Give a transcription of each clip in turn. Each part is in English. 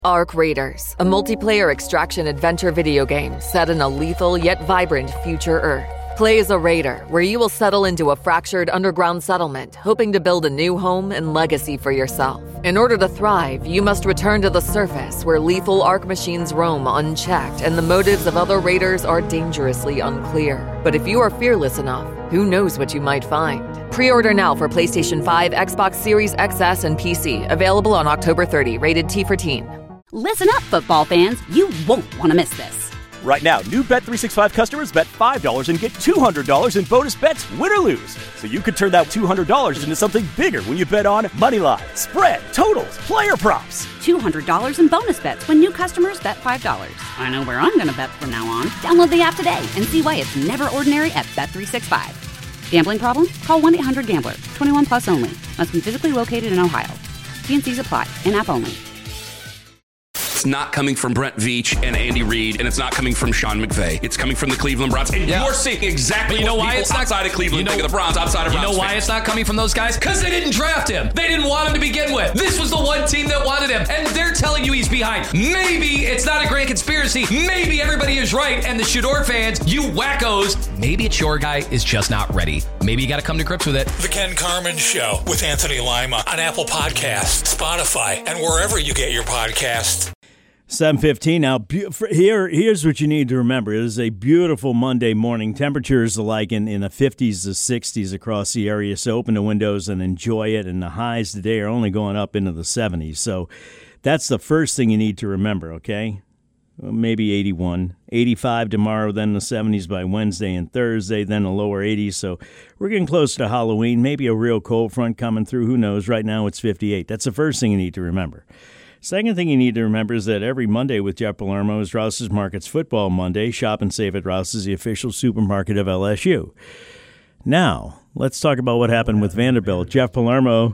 Arc Raiders, a multiplayer extraction adventure video game set in a lethal yet vibrant future Earth. Play as a raider, where you will settle into a fractured underground settlement, hoping to build a new home and legacy for yourself. In order to thrive, you must return to the surface, where lethal Arc machines roam unchecked, and the motives of other raiders are dangerously unclear. But if you are fearless enough, who knows what you might find? Pre-order now for PlayStation 5, Xbox Series XS, and PC. Available on October 30. Rated T for Teen. Listen up, football fans. You won't want to miss this. Right now, new Bet365 customers bet $5 and get $200 in bonus bets, win or lose. So you could turn that $200 into something bigger when you bet on moneyline, spread, totals, player props. $200 in bonus bets when new customers bet $5. I know where I'm going to bet from now on. Download the app today and see why it's never ordinary at Bet365. Gambling problem? Call 1-800-GAMBLER. 21 plus only. Must be physically located in Ohio. T&Cs apply. In-app only. It's not coming from Brent Veach and Andy Reid, and it's not coming from Sean McVay. It's coming from the Cleveland Browns. And you're seeing exactly what people outside of Cleveland think of the Browns, outside of Browns. You know why it's not coming from those guys? Because they didn't draft him. They didn't want him to begin with. This was the one team that wanted him, and they're telling you he's behind. Maybe it's not a grand conspiracy. Maybe everybody is right, and the Shador fans, you wackos, maybe it's your guy is just not ready. Maybe you got to come to grips with it. The Ken Carman Show with Anthony Lima on Apple Podcasts, Spotify, and wherever you get your podcasts. 7:15 now. Here's what you need to remember. It is a beautiful Monday morning. Temperatures are like in the 50s to 60s across the area, so open the windows and enjoy it. And the highs today are only going up into the 70s. So that's the first thing you need to remember, okay? Well, maybe 81. 85 tomorrow, then the 70s by Wednesday and Thursday, then the lower 80s. So we're getting close to Halloween. Maybe a real cold front coming through. Who knows? Right now it's 58. That's the first thing you need to remember. Second thing you need to remember is that every Monday with Jeff Palermo is Rouse's Markets Football Monday. Shop and save at Rouse's, the official supermarket of LSU. Now, let's talk about what happened with Vanderbilt. Jeff Palermo,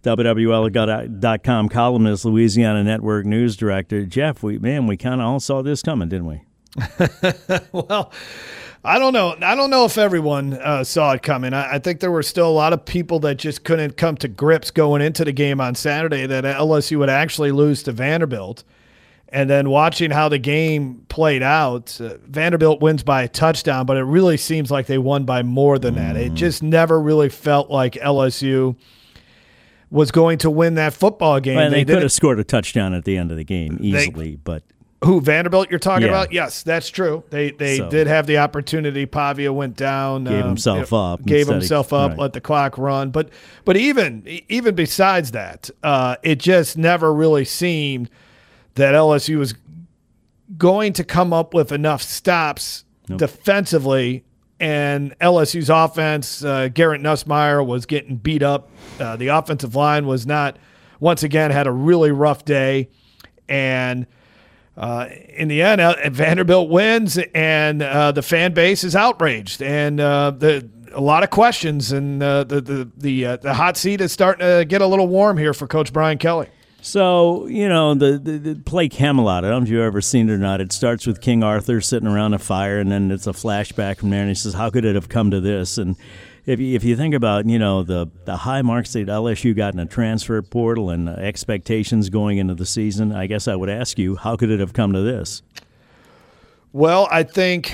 WWL.com columnist, Louisiana Network news director. Jeff, we kind of all saw this coming, didn't we? Well, I don't know. I don't know if everyone saw it coming. I think there were still a lot of people that just couldn't come to grips going into the game on Saturday that LSU would actually lose to Vanderbilt. And then watching how the game played out, Vanderbilt wins by a touchdown, but it really seems like they won by more than that. It just never really felt like LSU was going to win that football game. Well, they could have scored a touchdown at the end of the game easily, but... Who, Vanderbilt you're talking about? Yes, that's true. They did have the opportunity. Pavia went down. Gave himself up. Right. Let the clock run. But even besides that, it just never really seemed that LSU was going to come up with enough stops defensively. And LSU's offense, Garrett Nussmeier was getting beat up. The offensive line was not, once again, had a really rough day. And in the end, Vanderbilt wins, and the fan base is outraged, and a lot of questions, and the hot seat is starting to get a little warm here for Coach Brian Kelly. So, the play Camelot, I don't know if you've ever seen it or not. It starts with King Arthur sitting around a fire, and then it's a flashback from there, and he says, how could it have come to this? And if you think about, the high marks that LSU got in a transfer portal and expectations going into the season, I guess I would ask you, how could it have come to this? Well, I think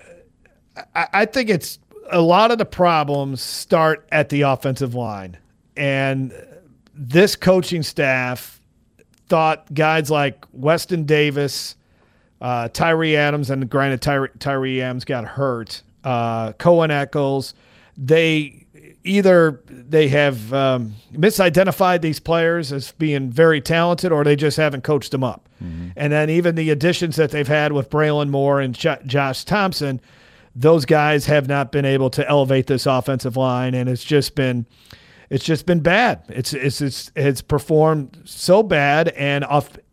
it's a lot of the problems start at the offensive line. And this coaching staff thought guys like Weston Davis, Tyree Adams, and granted Tyree Adams got hurt, Cohen Eccles, they have misidentified these players as being very talented, or they just haven't coached them up. Mm-hmm. And then even the additions that they've had with Braylon Moore and Josh Thompson, those guys have not been able to elevate this offensive line, and it's just been bad. It's performed so bad, and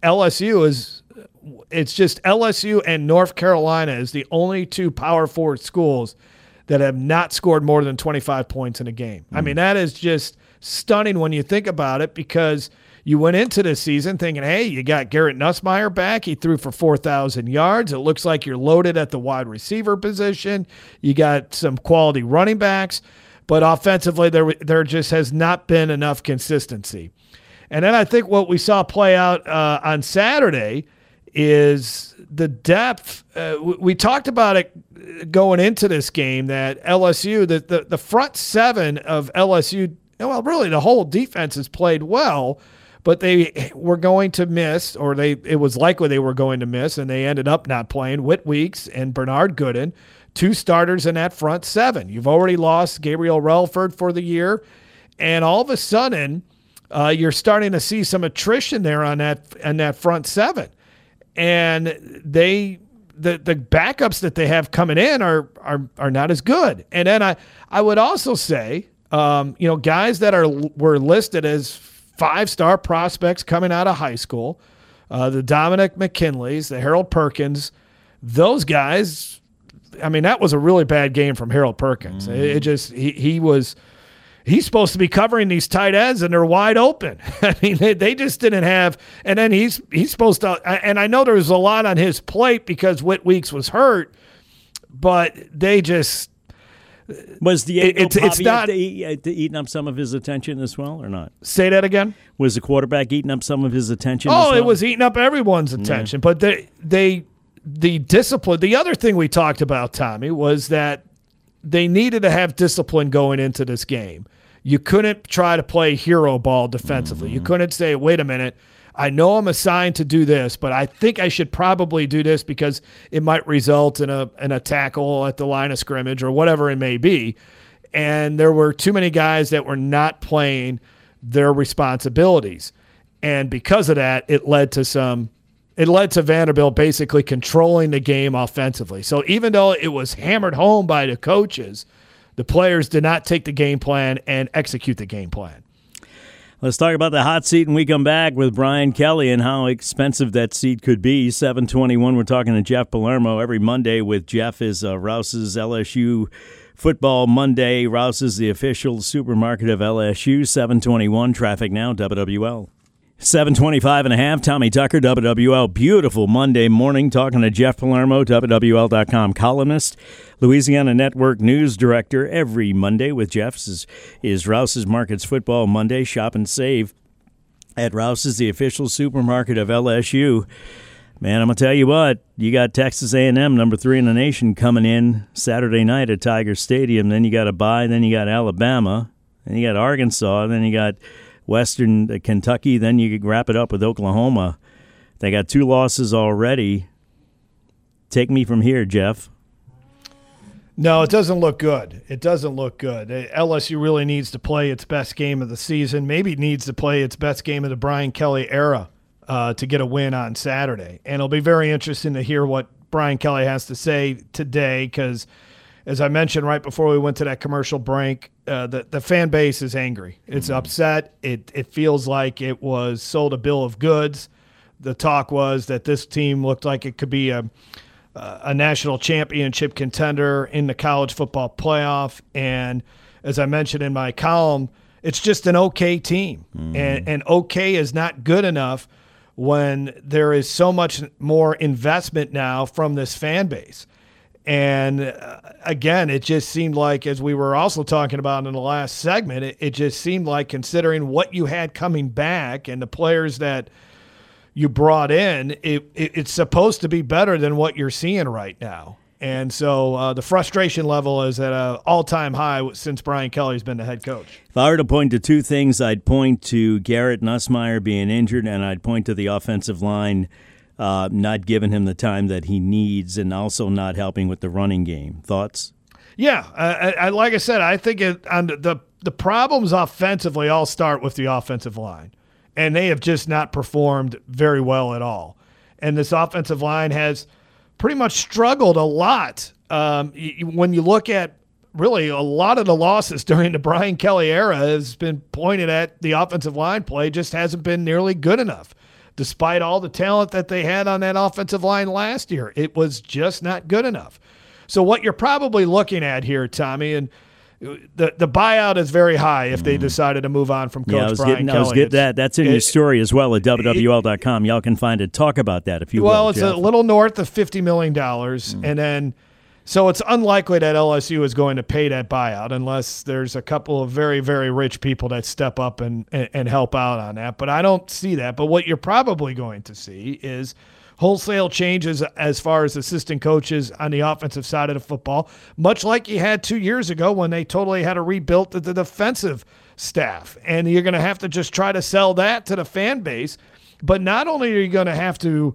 it's just LSU and North Carolina is the only two Power 4 schools that have not scored more than 25 points in a game. I mean, that is just stunning when you think about it, because you went into this season thinking, hey, you got Garrett Nussmeier back. He threw for 4,000 yards. It looks like you're loaded at the wide receiver position. You got some quality running backs. But offensively, there just has not been enough consistency. And then I think what we saw play out on Saturday is the depth. We talked about it going into this game, that LSU, the front seven of LSU, well, really the whole defense has played well, but they were going to miss, or it was likely they were going to miss, and they ended up not playing Whit Weeks and Bernard Gooden, 2 starters in that front seven. You've already lost Gabriel Relford for the year, and all of a sudden you're starting to see some attrition there on that front seven. And the backups that they have coming in are not as good. And then I would also say, guys that were listed as 5-star prospects coming out of high school, the Dominic McKinleys, the Harold Perkins, those guys. I mean, that was a really bad game from Harold Perkins. It just he's supposed to be covering these tight ends, and they're wide open. I mean, they just didn't have – and then he's supposed to – and I know there was a lot on his plate because Whit Weeks was hurt, but they just – Was Diego Pavia eating up some of his attention as well or not? Say that again? Was the quarterback eating up some of his attention as well? It was eating up everyone's attention. Yeah. But the discipline – the other thing we talked about, Tommy, was that they needed to have discipline going into this game. You couldn't try to play hero ball defensively. You couldn't say, wait a minute, I know I'm assigned to do this, but I think I should probably do this because it might result in a tackle at the line of scrimmage or whatever it may be. And there were too many guys that were not playing their responsibilities. And because of that, it led to Vanderbilt basically controlling the game offensively. So even though it was hammered home by the coaches, the players did not take the game plan and execute the game plan. Let's talk about the hot seat, and we come back with Brian Kelly and how expensive that seat could be. 7:21, we're talking to Jeff Palermo. Every Monday with Jeff is Rouse's LSU Football Monday. Rouse is the official supermarket of LSU. 7:21, traffic now, WWL. 7:25 and a half, Tommy Tucker, WWL. Beautiful Monday morning, talking to Jeff Palermo, WWL.com columnist, Louisiana Network news director. Every Monday with Jeff is Rouse's Markets Football Monday. Shop and save at Rouse's, the official supermarket of LSU. Man, I'm going to tell you what, you got Texas A&M, number 3 in the nation, coming in Saturday night at Tiger Stadium. Then you got a bye, then you got Alabama, then you got Arkansas, then you got Western Kentucky, then you can wrap it up with Oklahoma. They got 2 losses already. Take me from here, Jeff. No, it doesn't look good. It doesn't look good. LSU really needs to play its best game of the season, maybe needs to play its best game of the Brian Kelly era to get a win on Saturday. And it'll be very interesting to hear what Brian Kelly has to say today because, as I mentioned right before we went to that commercial break, the fan base is angry. It's upset. It feels like it was sold a bill of goods. The talk was that this team looked like it could be a national championship contender in the college football playoff. And as I mentioned in my column, it's just an okay team. And okay is not good enough when there is so much more investment now from this fan base. And again, it just seemed like, as we were also talking about in the last segment, it just seemed like, considering what you had coming back and the players that you brought in, it's supposed to be better than what you're seeing right now. And so the frustration level is at an all-time high since Brian Kelly's been the head coach. If I were to point to 2 things, I'd point to Garrett Nussmeier being injured, and I'd point to the offensive line not giving him the time that he needs, and also not helping with the running game. Thoughts? Yeah, I like I said, I think the problems offensively all start with the offensive line, and they have just not performed very well at all. And this offensive line has pretty much struggled a lot. When you look at really a lot of the losses during the Brian Kelly era has been pointed at the offensive line play just hasn't been nearly good enough. Despite all the talent that they had on that offensive line last year, it was just not good enough. So what you're probably looking at here, Tommy, and the buyout is very high if they decided to move on from Coach Brian Kelly. I was getting that. That's in your story as well at WWL.com. Y'all can find it. Talk about that if you will. Well, it's Jeff. a little north of $50 million, and then So it's unlikely that LSU is going to pay that buyout unless there's a couple of very, very rich people that step up and help out on that. But I don't see that. But what you're probably going to see is wholesale changes as far as assistant coaches on the offensive side of the football, much like you had 2 years ago when they totally had to rebuild the defensive staff. And you're going to have to just try to sell that to the fan base. But not only are you going to have to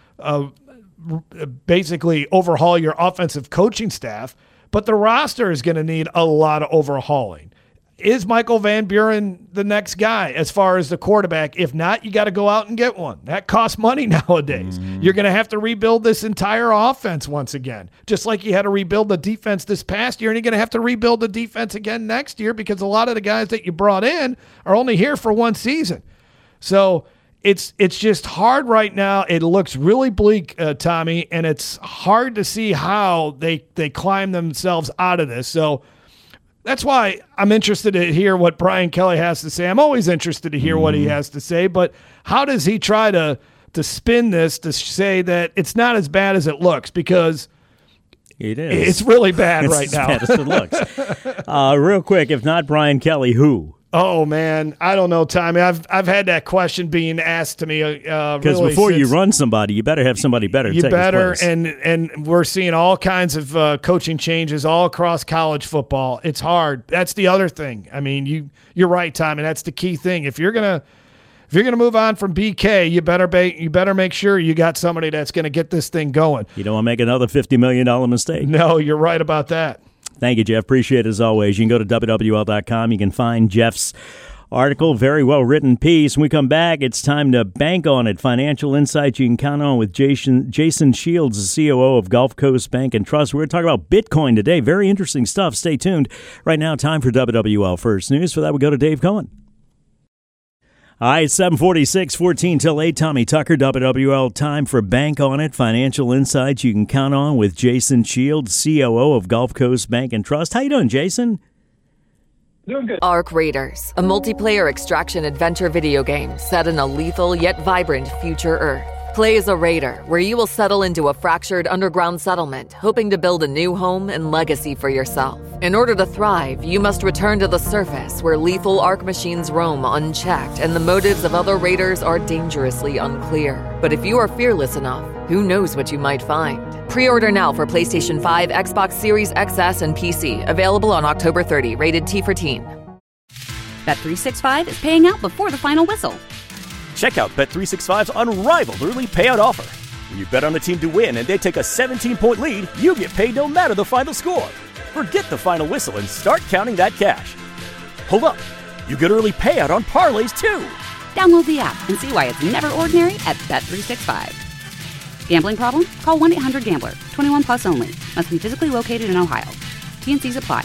basically overhaul your offensive coaching staff, but the roster is going to need a lot of overhauling. Is Michael Van Buren the next guy as far as the quarterback? If not, you got to go out and get one. That costs money nowadays. You're going to have to rebuild this entire offense once again, just like you had to rebuild the defense this past year, and you're going to have to rebuild the defense again next year because a lot of the guys that you brought in are only here for one season. So it's just hard right now. It looks really bleak, Tommy, and it's hard to see how they climb themselves out of this. So that's why I'm interested to hear what Brian Kelly has to say. I'm always interested to hear what he has to say, but how does he try to spin this to say that it's not as bad as it looks? Because it is. It's really bad right now. It's as bad as it looks. Real quick, if not Brian Kelly, who? Oh, man, I don't know, Tommy. I've had that question being asked to me. Because really before you run somebody, you better have somebody better to take his place. And we're seeing all kinds of coaching changes all across college football. It's hard. That's the other thing. I mean, you're right, Tommy. That's the key thing. If you're gonna move on from BK, you better make sure you got somebody that's gonna get this thing going. You don't want to make another $50 million mistake. No, you're right about that. Thank you, Jeff. Appreciate it as always. You can go to WWL.com. You can find Jeff's article, very well-written piece. When we come back, it's time to bank on it. Financial insights you can count on with Jason Shields, the COO of Gulf Coast Bank and Trust. We're going to talk about Bitcoin today. Very interesting stuff. Stay tuned. Right now, time for WWL First News. For that, we go to Dave Cohen. All right, 7:46, 14 till 8. Tommy Tucker, WWL. Time for Bank on It. Financial insights you can count on with Jason Shields, COO of Gulf Coast Bank and Trust. How you doing, Jason? Doing good. Ark Raiders, a multiplayer extraction adventure video game set in a lethal yet vibrant future Earth. Play as a raider, where you will settle into a fractured underground settlement, hoping to build a new home and legacy for yourself. In order to thrive, you must return to the surface, where lethal Ark machines roam unchecked and the motives of other raiders are dangerously unclear. But if you are fearless enough, who knows what you might find? Pre-order now for PlayStation 5, Xbox Series XS, and PC. Available on October 30. Rated T for Teen. Bet365 is paying out before the final whistle. Check out Bet365's unrivaled early payout offer. When you bet on a team to win and they take a 17-point lead, you get paid no matter the final score. Forget the final whistle and start counting that cash. Hold up. You get early payout on parlays, too. Download the app and see why it's never ordinary at Bet365. Gambling problem? Call 1-800-GAMBLER. 21 plus only. Must be physically located in Ohio. T&Cs apply.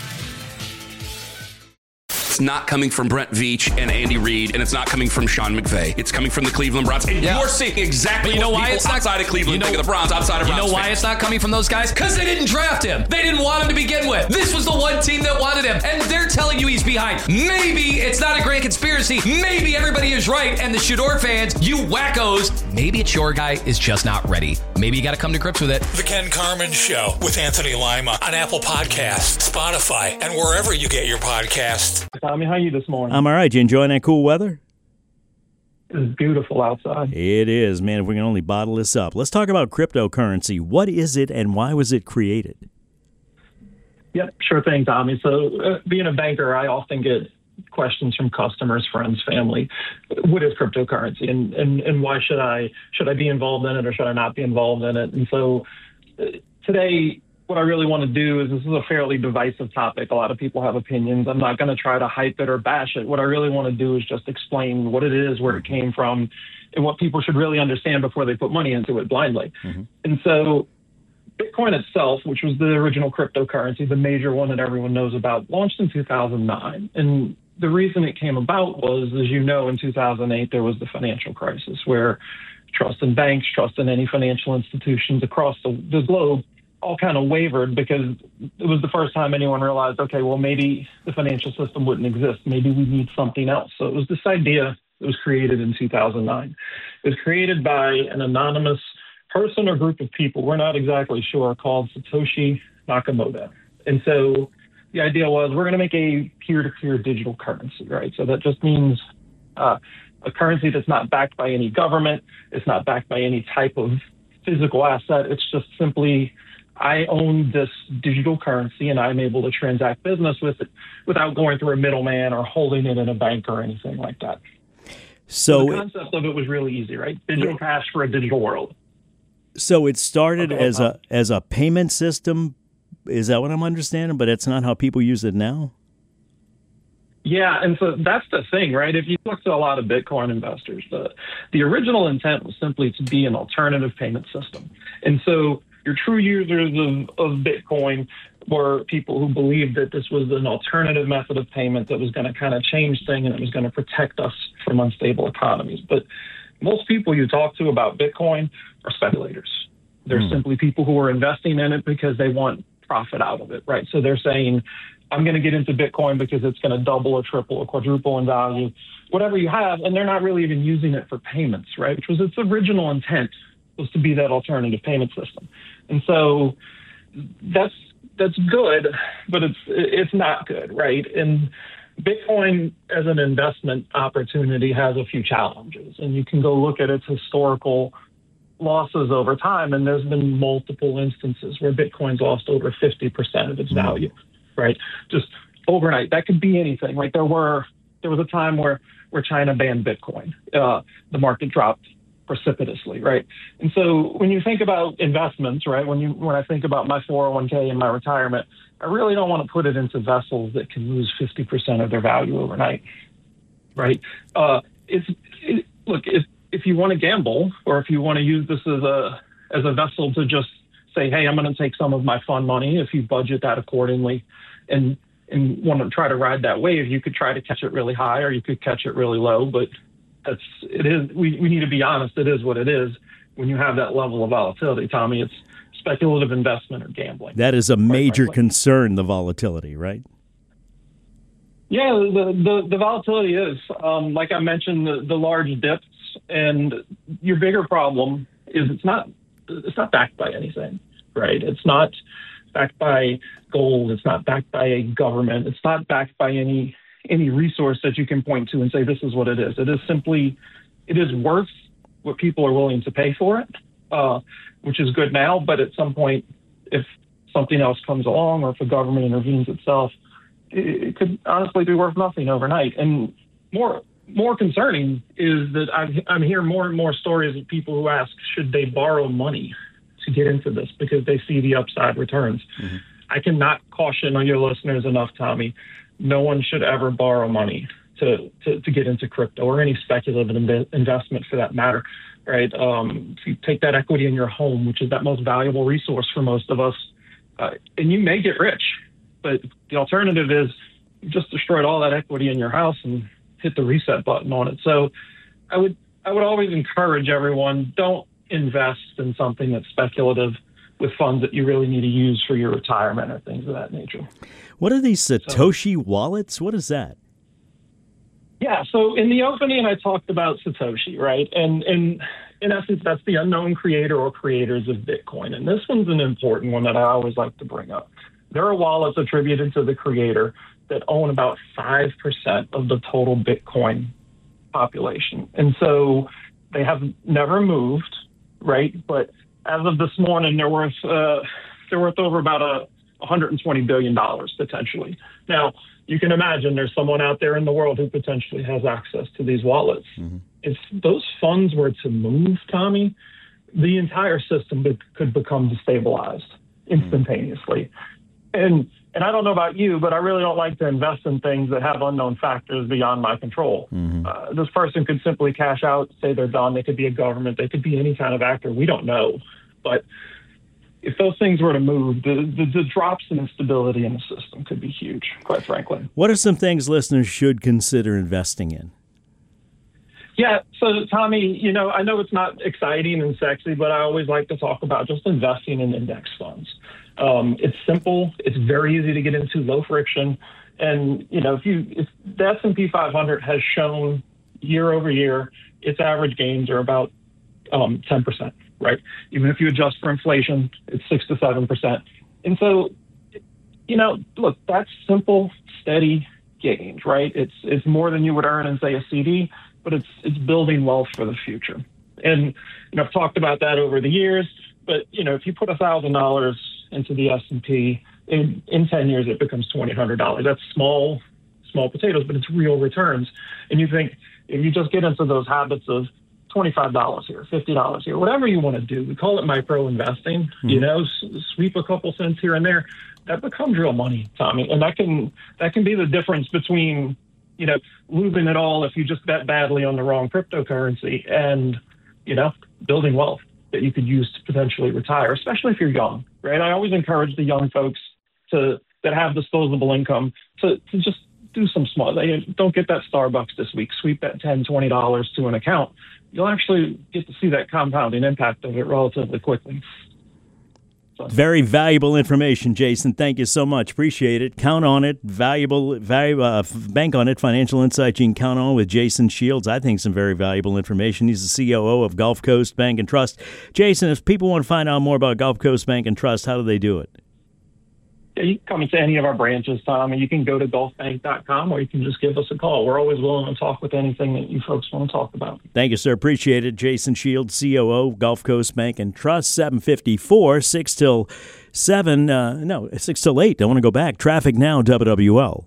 It's not coming from Brent Veach and Andy Reid, and it's not coming from Sean McVay. It's coming from the Cleveland Browns. And you're seeing exactly what why people it's not, outside of Cleveland think of the Browns, outside of Browns. You know why it's not coming from those guys? Because they didn't draft him. They didn't want him to begin with. This was the one team that wanted him, and they're telling you he's behind. Maybe it's not a grand conspiracy. Maybe everybody is right, and the Shador fans, you wackos, maybe it's your guy is just not ready. Maybe you got to come to grips with it. The Ken Carman Show with Anthony Lima on Apple Podcasts, Spotify, and wherever you get your podcasts. Tommy, how are you this morning? I'm all right. You enjoying that cool weather? It's beautiful outside. It is, man. If we can only bottle this up. Let's talk about cryptocurrency. What is it and why was it created? Yep, sure thing, Tommy. So being a banker, I often get questions from customers, friends, family. What is cryptocurrency and why should I be involved in it or should I not be involved in it? And so today, what I really want to do is, this is a fairly divisive topic. A lot of people have opinions. I'm not going to try to hype it or bash it. What I really want to do is just explain what it is, where it came from, and what people should really understand before they put money into it blindly. Mm-hmm. And so Bitcoin itself, which was the original cryptocurrency, the major one that everyone knows about, launched in 2009. And the reason it came about was, as you know, in 2008, there was the financial crisis where trust in banks, trust in any financial institutions across the globe all kind of wavered, because it was the first time anyone realized, okay, well, maybe the financial system wouldn't exist. Maybe we need something else. So it was this idea that was created in 2009. It was created by an anonymous person or group of people, we're not exactly sure, called Satoshi Nakamoto. And so the idea was we're going to make a peer-to-peer digital currency, right? So that just means a currency that's not backed by any government. It's not backed by any type of physical asset. It's just simply, I own this digital currency and I'm able to transact business with it without going through a middleman or holding it in a bank or anything like that. So the concept of it was really easy, right? Digital cash for a digital world. So it started as a payment system. Is that what I'm understanding? But it's not how people use it now? Yeah, and so that's the thing, right? If you talk to a lot of Bitcoin investors, the original intent was simply to be an alternative payment system. And so your true users of Bitcoin were people who believed that this was an alternative method of payment that was going to kind of change things and it was going to protect us from unstable economies. But most people you talk to about Bitcoin are speculators. They're simply people who are investing in it because they want profit out of it, right? So they're saying, I'm going to get into Bitcoin because it's going to double or triple or quadruple in value, whatever you have. And they're not really even using it for payments, right? Which was its original intent, was to be that alternative payment system. And so that's good, but it's not good, right? And Bitcoin as an investment opportunity has a few challenges, and you can go look at its historical losses over time, and there's been multiple instances where Bitcoin's lost over 50% of its value, right? Just overnight. That could be anything. Like there was a time where China banned Bitcoin. The market dropped precipitously, right? And so when you think about investments, right, when I think about my 401k and my retirement, I really don't want to put it into vessels that can lose 50% of their value overnight, right? Look, if you want to gamble, or if you want to use this as a vessel to just say, hey, I'm going to take some of my fund money, if you budget that accordingly and want to try to ride that wave, you could try to catch it really high or you could catch it really low. But we need to be honest, it is what it is. When you have that level of volatility, Tommy, it's speculative investment or gambling. That is a major concern, the volatility, right? Yeah, the volatility is, like I mentioned, the large dips. And your bigger problem is it's not backed by anything, right? It's not backed by gold. It's not backed by a government. It's not backed by any resource that you can point to and say, this is what it is. It is worth what people are willing to pay for it, which is good now. But at some point, if something else comes along or if the government intervenes itself, it could honestly be worth nothing overnight. And more concerning is that I'm hearing more and more stories of people who ask, should they borrow money to get into this because they see the upside returns? Mm-hmm. I cannot caution your listeners enough, Tommy. No one should ever borrow money to get into crypto or any speculative investment for that matter, right? If you take that equity in your home, which is that most valuable resource for most of us, and you may get rich, but the alternative is you just destroyed all that equity in your house and hit the reset button on it. So I would always encourage everyone, don't invest in something that's speculative with funds that you really need to use for your retirement or things of that nature. What are these Satoshi wallets? What is that? Yeah, so in the opening, I talked about Satoshi, right? And in essence, that's the unknown creator or creators of Bitcoin. And this one's an important one that I always like to bring up. There are wallets attributed to the creator that own about 5% of the total Bitcoin population. And so they have never moved, right? But as of this morning, they're worth over about $120 billion potentially. Now, you can imagine there's someone out there in the world who potentially has access to these wallets. Mm-hmm. If those funds were to move, Tommy, the entire system could become destabilized instantaneously. And I don't know about you, but I really don't like to invest in things that have unknown factors beyond my control. Mm-hmm. This person could simply cash out, say they're done. They could be a government. They could be any kind of actor. We don't know. But if those things were to move, the drops in instability in the system could be huge, quite frankly. What are some things listeners should consider investing in? Yeah, so Tommy, I know it's not exciting and sexy, but I always like to talk about just investing in index funds. It's simple. It's very easy to get into, low friction. And, if the S&P 500 has shown year over year, its average gains are about 10%, right? Even if you adjust for inflation, it's 6 to 7%. And so, look, that's simple, steady gains, right? It's more than you would earn in, say, a CD, but it's building wealth for the future. And, I've talked about that over the years, but, if you put $1,000 into the S&P, in 10 years, it becomes $2,100. That's small potatoes, but it's real returns. And you think, if you just get into those habits of $25 here, $50 here, whatever you want to do, we call it micro investing, sweep a couple cents here and there, that becomes real money, Tommy. And that can be the difference between, losing it all if you just bet badly on the wrong cryptocurrency and, building wealth that you could use to potentially retire, especially if you're young, right? I always encourage the young folks that have disposable income to just do some small. Don't get that Starbucks this week. Sweep that $10, $20 to an account. You'll actually get to see that compounding impact of it relatively quickly. Very valuable information, Jason. Thank you so much. Appreciate it. Count on it. Bank on it. Financial insights you can count on with Jason Shields. I think some very valuable information. He's the COO of Gulf Coast Bank and Trust. Jason, if people want to find out more about Gulf Coast Bank and Trust, how do they do it? Yeah, you can come into any of our branches, Tom, and you can go to gulfbank.com, or you can just give us a call. We're always willing to talk with anything that you folks want to talk about. Thank you, sir. Appreciate it. Jason Shields, COO, Gulf Coast Bank and Trust, 7:54, 6 till 7. 6 till 8. I want to go back. Traffic now, WWL.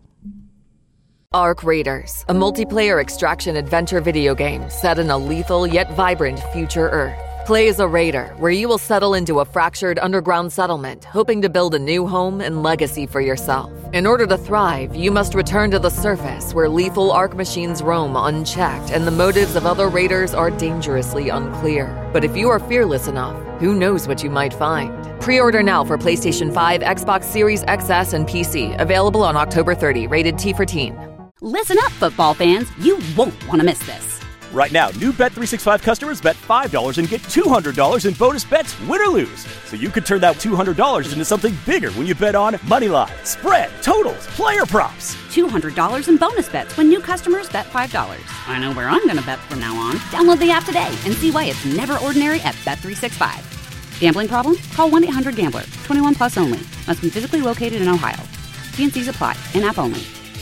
Ark Raiders, a multiplayer extraction adventure video game set in a lethal yet vibrant future Earth. Play as a raider, where you will settle into a fractured underground settlement, hoping to build a new home and legacy for yourself. In order to thrive, you must return to the surface, where lethal Ark machines roam unchecked and the motives of other raiders are dangerously unclear. But if you are fearless enough, who knows what you might find? Pre-order now for PlayStation 5, Xbox Series XS, and PC. Available on October 30. Rated T for Teen. Listen up, football fans. You won't want to miss this. Right now, new Bet365 customers bet $5 and get $200 in bonus bets, win or lose. So you could turn that $200 into something bigger when you bet on money line, spread, totals, player props. $200 in bonus bets when new customers bet $5. I know where I'm going to bet from now on. Download the app today and see why it's never ordinary at Bet365. Gambling problem? Call 1-800-GAMBLER. 21 plus only. Must be physically located in Ohio. T&Cs apply. In-app only.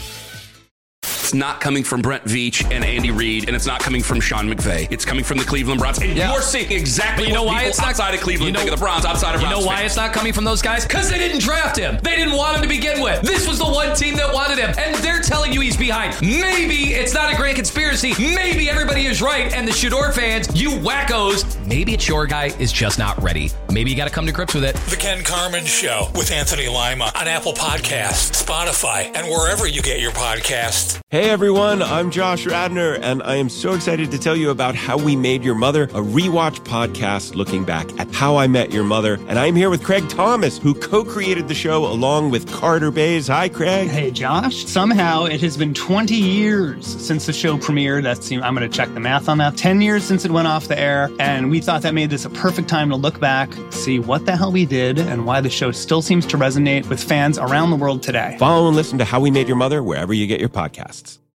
It's not coming from Brent Veach and Andy Reid, and it's not coming from Sean McVay. It's coming from the Cleveland Browns. And you're seeing exactly what people outside of Cleveland think of the Browns, outside of Browns. You know why it's not coming from those guys? Because they didn't draft him. They didn't want him to begin with. This was the one team that wanted him, and they're telling you he's behind. Maybe it's not a grand conspiracy. Maybe everybody is right, and the Shador fans, you wackos, maybe it's your guy is just not ready. Maybe you got to come to grips with it. The Ken Carman Show with Anthony Lima on Apple Podcasts, Spotify, and wherever you get your podcasts. Hey everyone, I'm Josh Radner, and I am so excited to tell you about How We Made Your Mother, a rewatch podcast looking back at How I Met Your Mother. And I'm here with Craig Thomas, who co-created the show along with Carter Bays. Hi, Craig. Hey, Josh. Somehow it has been 20 years since the show premiered. I'm going to check the math on that. 10 years since it went off the air, and we thought that made this a perfect time to look back, see what the hell we did, and why the show still seems to resonate with fans around the world today. Follow and listen to How We Made Your Mother wherever you get your podcasts.